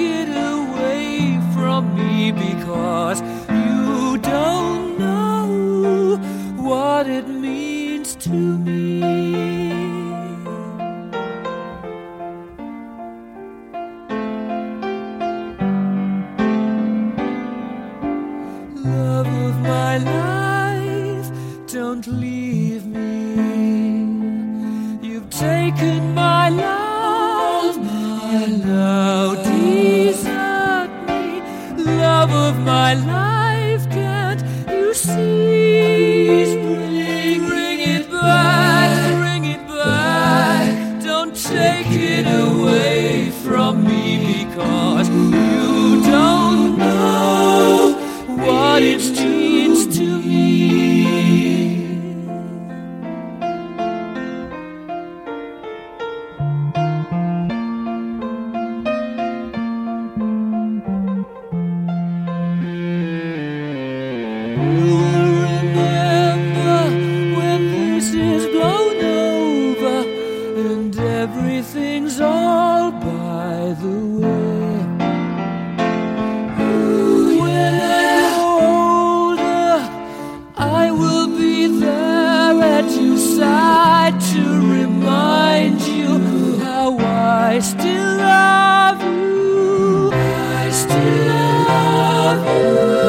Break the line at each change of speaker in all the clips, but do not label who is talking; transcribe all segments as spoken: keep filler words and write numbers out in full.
it away from me, because you don't know what it means to me. Love of my life, don't leave me. You've taken my love, and now desert me. Love of my life, can't you see? Bring, bring it back, bring it back. Don't take it away from me, because you don't know what it means to me. You'll remember when this is blown over and everything's all by the way. When I'm older, I will be there at your side to remind you how I still love you. I still love you.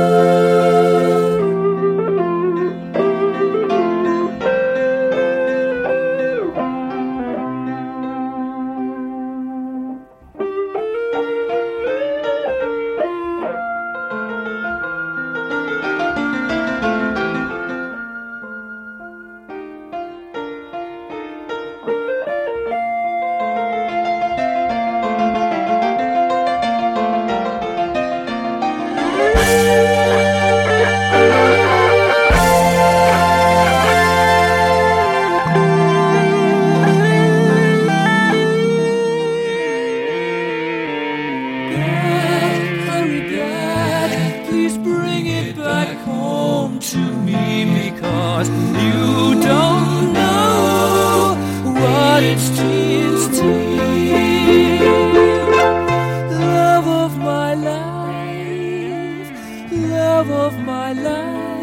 Please bring it back home to me, because you don't know what it means to me. Love of my life, love of my life.